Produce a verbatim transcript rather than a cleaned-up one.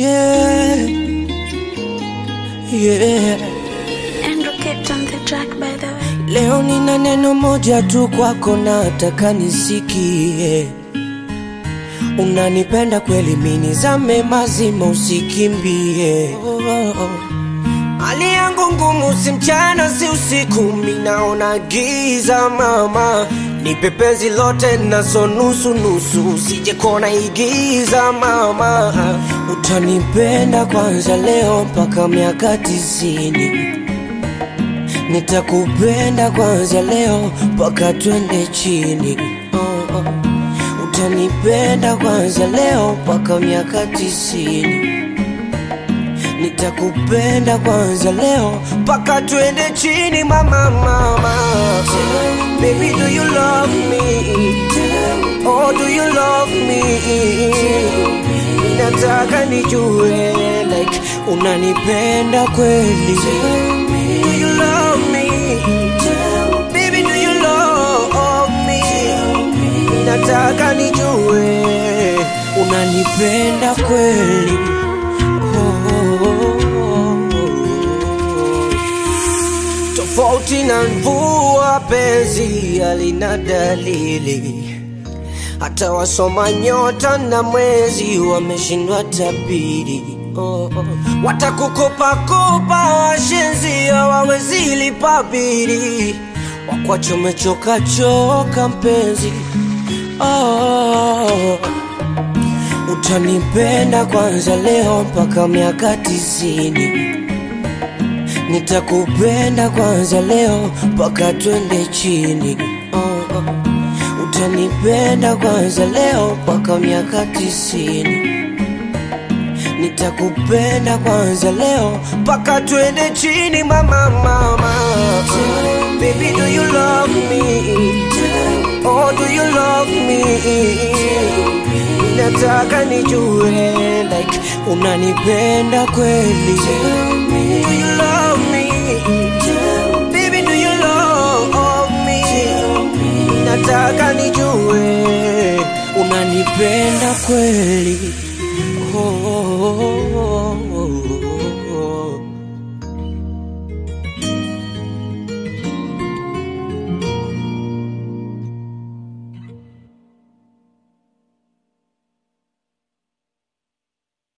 Yeah, yeah. Andrew kept on the track, by the way. Leo nina neno moja tu kwako nataka nisikie. Unanipenda kweli, mimi nizame mazima usikimbie. Oh, oh, oh. Hali yangu ngumu, si mchana si usiku, mimi naona giza mama. Nipe penzi lote nazo nusu nusu, usije kona igiza mama. Utanipenda kwanza leo mpaka miaka tisini. Nitakupenda kwanza leo mpaka twende chini. Oh, oh. Utanipenda kwanza leo mpaka miaka tisini. Nitakupenda kwanza leo mpaka twende chini mama mama. Baby, do you love me? Oh, do you love me? Nataka nijue like unanipenda kweli. Do you love me? Baby, do you love me? Nataka nijue unanipenda kweli. Tofauti na mvua, penzi halina dalili. Hata wasoma nyota na mwezi wameshindwa tabiri. Oh, oh. Watakukopa kopa washenzi hawawezi lipa bili. Wakwacho mechoka choka mpenzi. Oh. Utanipenda kwanza leo mpaka miaka tisini. Nitakupenda kwanza leo mpaka twende chini. Oh, oh. Utanipenda kwanza leo mpaka miaka tisini. Nitakupenda kwanza leo mpaka twende chini mama mama. Baby, do you love me? Oh, do you love me? Nataka nijue like unanipenda kweli. Do you love me? Baby, do you love me? Nataka nijue unanipenda kweli.